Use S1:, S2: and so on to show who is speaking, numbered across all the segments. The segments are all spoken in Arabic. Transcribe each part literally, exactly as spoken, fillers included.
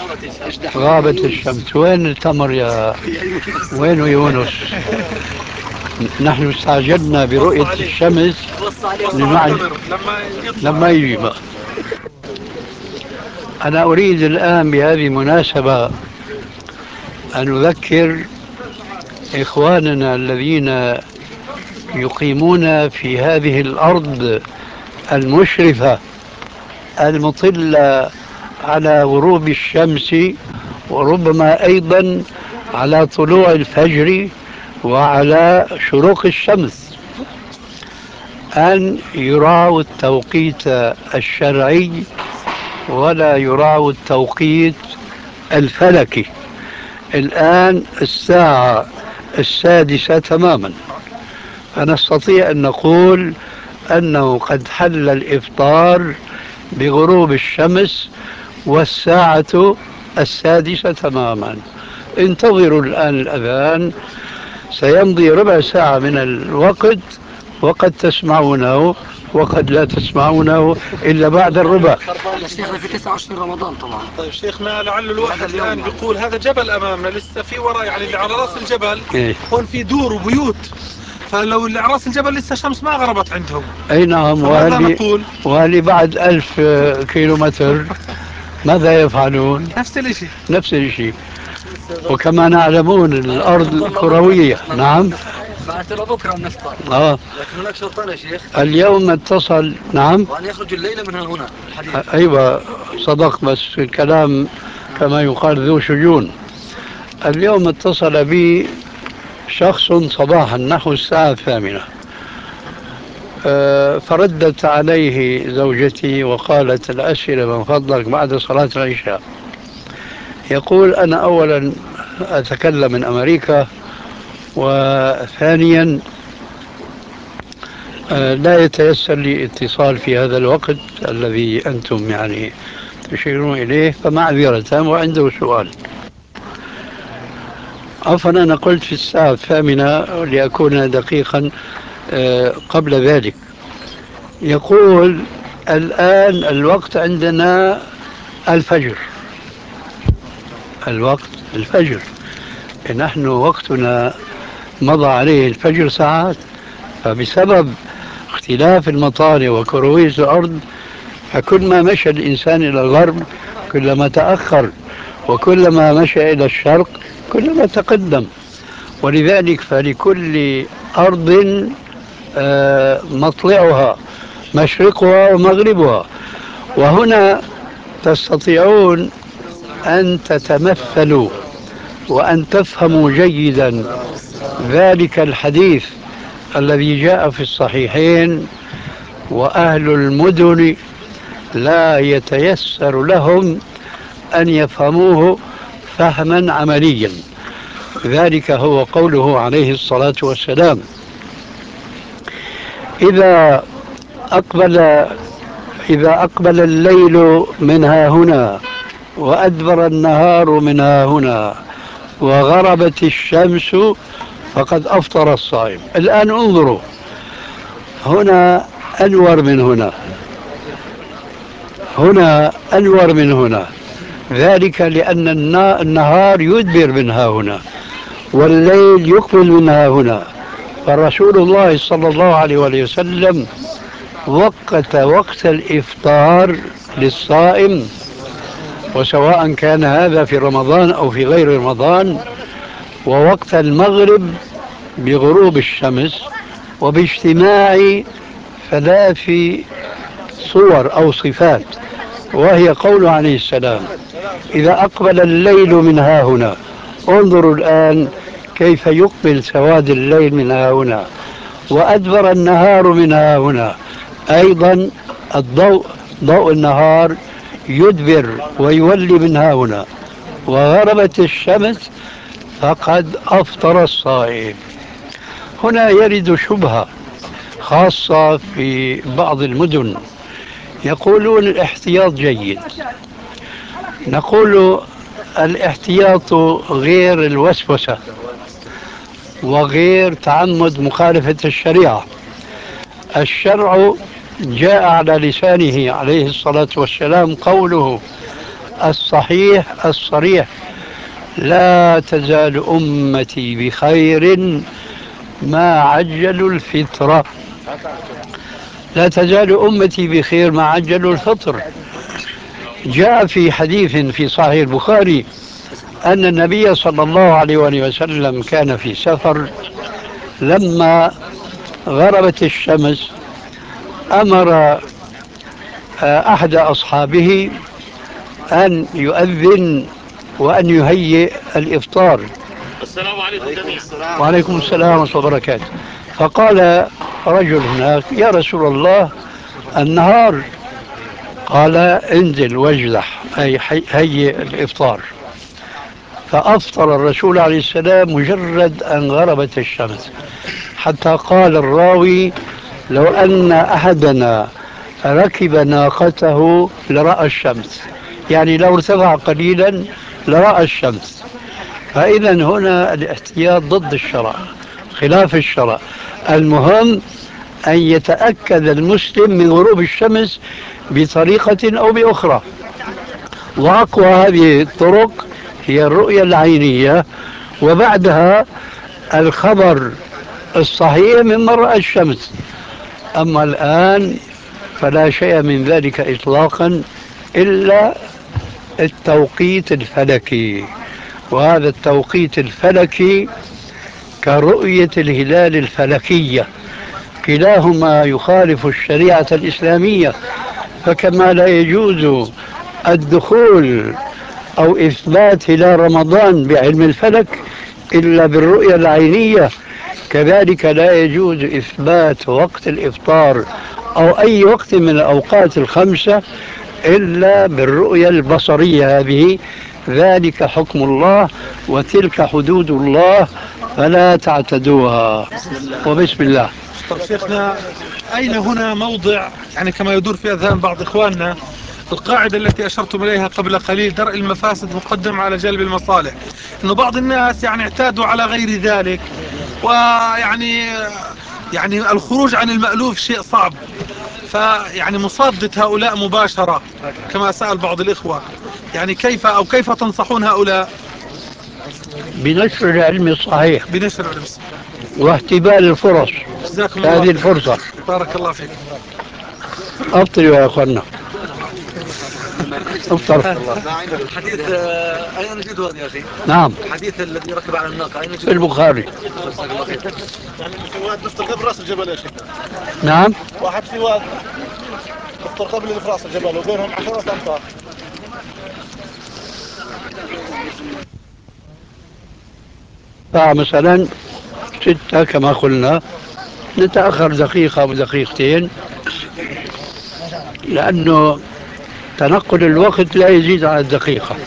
S1: غابت الشمس. وين التمر يا وين يونس؟ نحن استعجلنا برؤية الشمس لنعلم لما يجي بقى. أنا أريد الآن بهذه المناسبة أن أذكر إخواننا الذين يقيمون في هذه الأرض المشرفة المطلة على غروب الشمس، وربما أيضا على طلوع الفجر وعلى شروق الشمس، أن يراعوا التوقيت الشرعي ولا يراعوا التوقيت الفلكي. الآن الساعة السادسة تماما، فنستطيع أن نقول أنه قد حل الإفطار بغروب الشمس والساعة السادسة تماما. انتظروا الآن الأذان، سيمضي ربع ساعة من الوقت، وقد تسمعونه وقد لا تسمعونه إلا بعد الربع.
S2: شيخنا في تسعة وعشرين رمضان طبعا.
S3: طيب شيخنا، لعل الواحد الآن بيقول هذا جبل أمامنا لسه في وراء، يعني اللي على رأس الجبل
S1: إيه؟
S3: هون في دور وبيوت، فلو اللي على رأس الجبل لسه الشمس ما غربت عندهم.
S1: أي نعم. وهل وهل بعد ألف كيلومتر ماذا يفعلون؟
S3: نفس الشيء
S1: نفس الشيء. وكما نعلمون الأرض كروية. نعم.
S2: معناته بكره بنفطر.
S1: اه
S2: لكن هناك شرطان يا شيخ.
S1: اليوم اتصل. نعم.
S2: وأن يخرج الليلة من هنا الحديث.
S1: أيوة صدق، بس الكلام كما يقال ذو شجون. اليوم اتصل بي شخص صباحا نحو الساعة الثامنة، فردت عليه زوجتي وقالت الأسئلة من فضلك بعد صلاة العشاء. يقول أنا أولا أتكلم من أمريكا، وثانيا لا يتيسر لي اتصال في هذا الوقت الذي أنتم يعني تشيرون إليه، فمعذرة. وعنده سؤال. عفوا، أنا قلت في الساعة الثامنة لأكون دقيقا قبل ذلك. يقول الآن الوقت عندنا الفجر، الوقت الفجر، نحن وقتنا مضى عليه الفجر ساعات، فبسبب اختلاف المطالع وكروية الأرض فكل ما مشى الإنسان إلى الغرب كلما تأخر، وكلما مشى إلى الشرق كلما تقدم. ولذلك فلكل أرض مطلعها مشرقها ومغربها. وهنا تستطيعون أن تتمثلوا وأن تفهموا جيدا ذلك الحديث الذي جاء في الصحيحين: وأهل المدن لا يتيسر لهم أن يفهموه فهما عمليا. ذلك هو قوله عليه الصلاة والسلام: إذا أقبل إذا أقبل الليل من ها هنا وأدبر النهار من ها هنا وغربت الشمس فقد أفطر الصائم. الآن انظروا، هنا أنور من هنا، هنا أنور من هنا، ذلك لأن النهار يدبر من ها هنا والليل يقبل من ها هنا. فالرسول الله صلى الله عليه وسلم وقت وقت الإفطار للصائم، وسواء كان هذا في رمضان أو في غير رمضان، ووقت المغرب بغروب الشمس، وباجتماع ثلاث صور أو صفات، وهي قول عليه السلام: إذا أقبل الليل من ها هنا. انظروا الآن كيف يقبل سواد الليل من ها هنا، وأدبر النهار من ها هنا، أيضا الضوء ضوء النهار يدبر ويولي من ها هنا، وغربت الشمس فقد أفطر الصائم. هنا يرد شبهة خاصة في بعض المدن، يقولون الاحتياط جيد. نقول الاحتياط غير الوسوسة وغير تعمد مخالفة الشريعة. الشرع جاء على لسانه عليه الصلاة والسلام قوله: الصحيح الصريح: لا تزال أمتي بخير ما عجلوا الفطرة. لا تزال أمتي بخير ما عجلوا الفطر. جاء في حديث في صحيح البخاري أن النبي صلى الله عليه وآله وسلم كان في سفر، لما غربت الشمس أمر أحد أصحابه أن يؤذن وأن يهيئ الإفطار.
S4: السلام عليكم جميعا.
S1: وعليكم السلام ورحمة الله وبركاته. فقال رجل هناك: يا رسول الله، النهار. قال: انزل واجلح، أي هيئ الإفطار. فأفطر الرسول عليه السلام مجرد أن غربت الشمس، حتى قال الراوي: لو أن أحدنا ركب ناقته لرأى الشمس، يعني لو ارتفع قليلا لرأى الشمس. فإذا هنا الاحتياط ضد الشرع، خلاف الشرع. المهم أن يتأكد المسلم من غروب الشمس بطريقة أو بأخرى، وأقوى هذه الطرق هي الرؤية العينية، وبعدها الخبر الصحيح من رأى الشمس. أما الآن فلا شيء من ذلك إطلاقا إلا التوقيت الفلكي، وهذا التوقيت الفلكي كرؤية الهلال الفلكية، كلاهما يخالف الشريعة الإسلامية. فكما لا يجوز الدخول أو إثبات هلال رمضان بعلم الفلك إلا بالرؤية العينية، كذلك لا يجوز إثبات وقت الإفطار أو أي وقت من الأوقات الخمسة إلا بالرؤية البصرية هذه. ذلك حكم الله وتلك حدود الله فلا تعتدوها. وبسم الله.
S3: طب شيخنا، أين هنا موضع يعني كما يدور في أذهان بعض إخواننا القاعدة التي أشرتم إليها قبل قليل: درء المفاسد مقدم على جلب المصالح؟ إنه بعض الناس يعني اعتادوا على غير ذلك، ويعني يعني الخروج عن المألوف شيء صعب، فيعني مصادة هؤلاء مباشرة كما سأل بعض الإخوة، يعني كيف أو كيف تنصحون هؤلاء؟
S1: بنشر العلم الصحيح
S3: بنشر العلم.
S1: واحتبال الفرص.
S3: جزاكم
S1: هذه
S3: الله
S1: الفرصة.
S3: بارك الله فيك.
S1: أفطروا يا أخوانا، افطر.
S2: الحديث آه، أين نجده هذا يا أخي؟
S1: نعم،
S2: الحديث الذي ركب على الناقة أين
S1: في
S2: نجده؟
S1: البخاري.
S2: جزاك الله خير.
S4: يعني في واد نفطر قبل راس الجبل يا شيخ.
S1: نعم،
S4: واحد في واد نفطر قبل اللي في راس الجبل وبينهم عشرات امتار.
S1: فمثلا ستة كما قلنا، نتأخر دقيقة أو دقيقتين، لأنه تنقل الوقت لا يزيد على الدقيقة.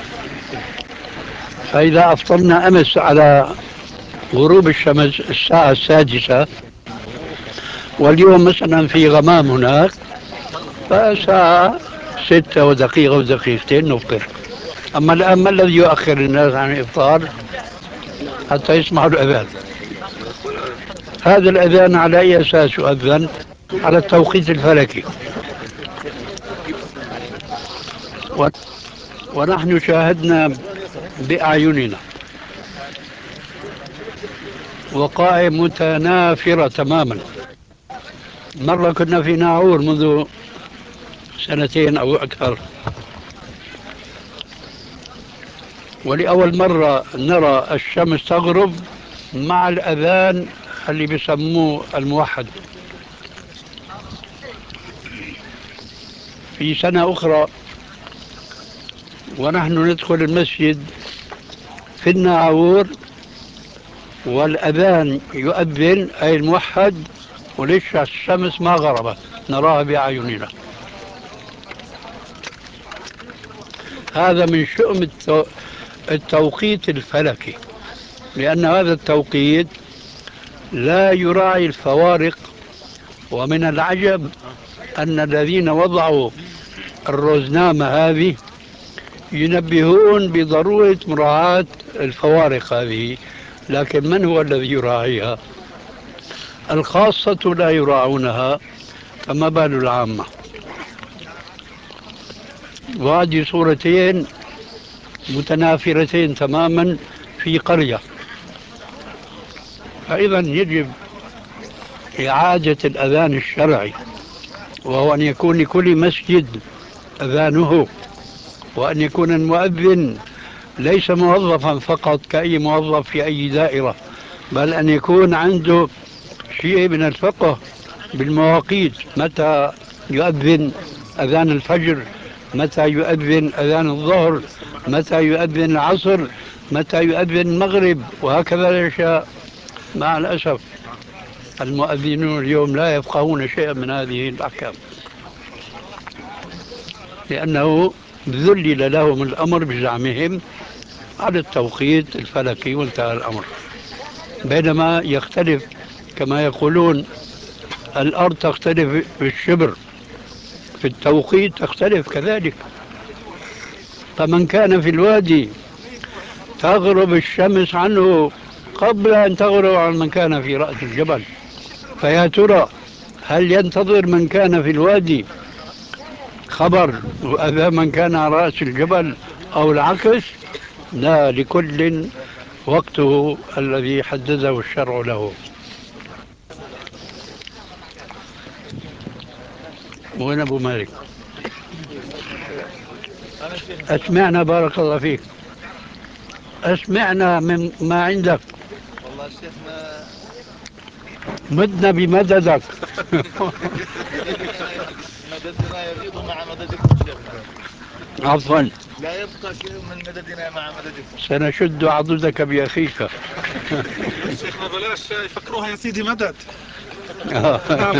S1: فإذا أفطرنا أمس على غروب الشمس الساعة السادسة، واليوم مثلا في غمام هناك، فساعة ستة ودقيقة ودقيقتين نفطر. أما الآن ما الذي يؤخر الناس عن الإفطار حتى يسمعوا الأذان؟ هذا الأذان على أي أساس يؤذن؟ على التوقيت الفلكي. و... ونحن شاهدنا بأعيننا وقائع متنافرة تماما. مرة كنا في ناعور منذ سنتين أو أكثر، ولأول مرة نرى الشمس تغرب مع الأذان اللي بيسموه الموحد. في سنة أخرى ونحن ندخل المسجد في الناعور والأذان يؤذن أي الموحد، ولسه الشمس ما غربت نراها بأعيننا. هذا من شؤم التو... التوقيت الفلكي، لأن هذا التوقيت لا يراعي الفوارق. ومن العجب أن الذين وضعوا الروزنامة هذه ينبهون بضرورة مراعاة الفوارق هذه، لكن من هو الذي يراعيها؟ الخاصة لا يراعونها، فما بال العامة؟ وهذه صورتين متنافرتين تماما في قرية. فإذا يجب إعادة الأذان الشرعي، وهو أن يكون لكل مسجد أذانه، وأن يكون المؤذن ليس موظفا فقط كأي موظف في أي دائرة، بل أن يكون عنده شيء من الفقه بالمواقيت، متى يؤذن أذان الفجر، متى يؤذن أذان الظهر، متى يؤذن العصر، متى يؤذن المغرب، وهكذا العشاء. مع الأسف المؤذنون اليوم لا يفقهون شيئا من هذه الأحكام، لأنه ذلل لهم الأمر بزعمهم على التوقيت الفلكي وانتهى الأمر. بينما يختلف كما يقولون، الأرض تختلف في الشبر، في التوقيت تختلف كذلك. فمن كان في الوادي تغرب الشمس عنه قبل أن تغرب عن من كان في رأس الجبل. فيا ترى هل ينتظر من كان في الوادي خبر وأذى من كان على رأس الجبل أو العكس؟ لا، لكل وقته الذي حدده الشرع له. وين أبو مالك؟ أسمعنا بارك الله فيك، أسمعنا من ما عندك.
S4: والله شيخنا
S1: مدنا بمددك.
S4: مددنا يغيض مع مددكم شيخنا.
S1: عفوا،
S4: لا يبقى شيء من مددنا مع مددكم.
S1: سنشد عضدك بأخيك.
S3: شيخنا بلاش يفكروها يا سيدي مدد.
S1: آه.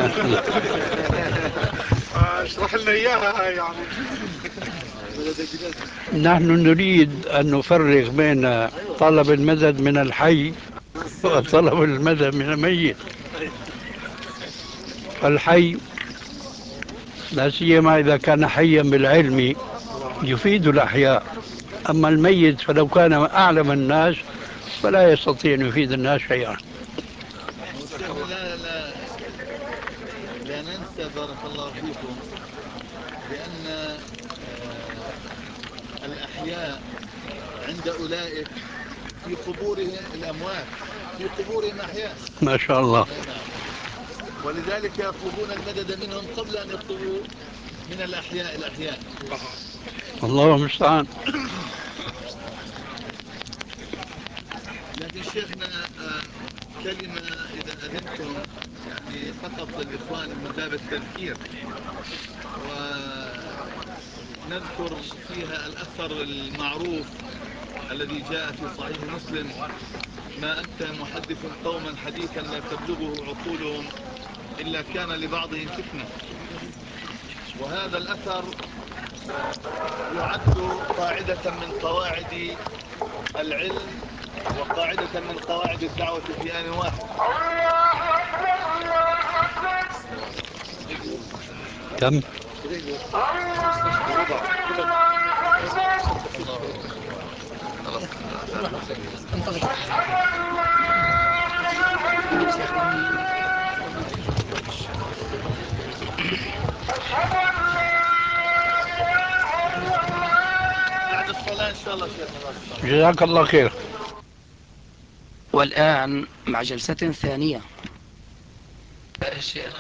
S3: اشرح لنا اياها يعني.
S1: نحن نريد أن نفرق بين طلب المدد من الحي وطلب المدد من الميت. فالحي لا سيما إذا كان حيا بالعلم يفيد الأحياء، أما الميت فلو كان أعلم الناس فلا يستطيع أن يفيد الناس شيئا.
S4: لا لا لا ننسى بارك الله فيكم بأن آه الأحياء عند أولئك في قبورهم الأموات، في قبورهم أحياء
S1: ما شاء الله.
S4: ولذلك يطلبون المدد منهم قبل أن يطلبوا من الأحياء الأحياء.
S1: الله المستعان.
S4: لكن شيخنا كلمة إذا أذنتم يعني فقط للإخوان من باب التذكير، ونذكر فيها الأثر المعروف الذي جاء في صحيح مسلم: ما أنت محدث قوما حديثا لا تبلغه عقولهم إلا كان لبعضهم فتنة. وهذا الأثر يعد قاعدة من قواعد العلم وقاعدة من قواعد الدعوة في آن واحد.
S1: كم؟
S4: بعد الصلاة إن شاء الله شيخنا.
S1: جزاك الله خير.
S5: والآن مع جلسة ثانية.